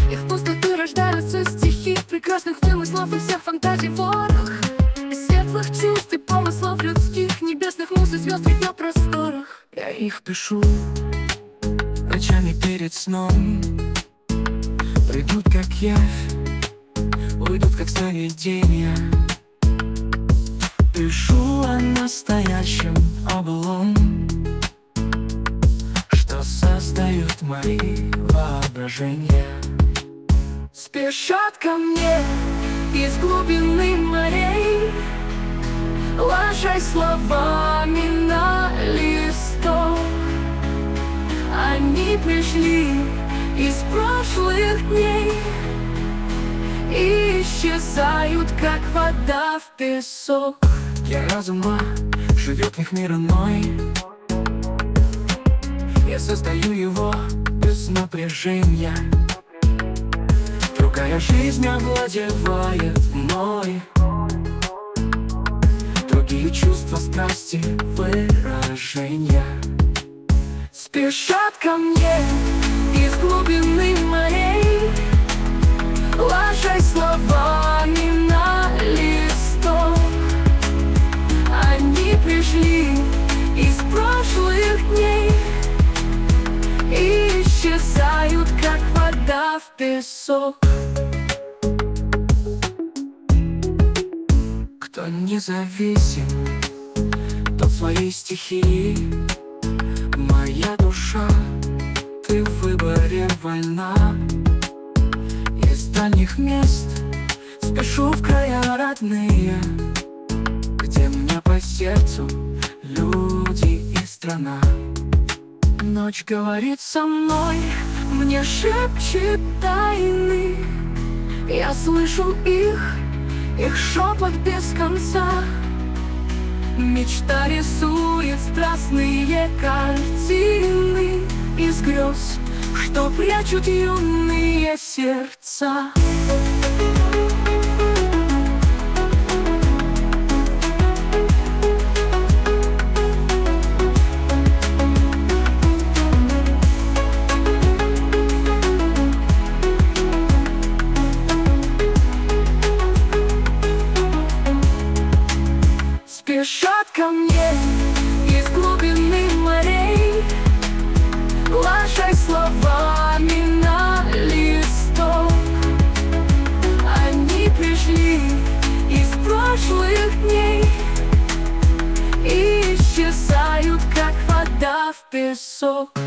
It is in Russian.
И в пустоты рождаются стихи прекрасных вымыслов и всех фантазий ворох, светлых чувств и помыслов людских, небесных муз и звезд видно в просторах. Я их пишу ночами перед сном. Придут как явь, уйдут как сновидения. Пишу о настоящем, о былом, что создают мои воображения. Спешат ко мне из глубины морей, ложась словами на листок. Они пришли из прошлых дней и исчезают, как вода в песок. Я разума, живет в них мир иной. Я создаю его без напряжения. Другая жизнь овладевает мной. Другие чувства, страсти, выражения. Спешат ко мне из глубины морей, ложась словами на листок. Они пришли из прошлых дней и исчезают, как вода в песок. Кто независим, тот в своей стихии. Моя душа, ты в выборе вольна. Из дальних мест спешу в края родные, где мне по сердцу люди и страна. Ночь говорит со мной, мне шепчет тайны. Я слышу их шепот без конца. Мечта рисует страстные картины из грез, что прячут юные сердца. Спешат ко мне из глубины морей, ложась словами на листок. Они пришли из прошлых дней и исчезают, как вода в песок.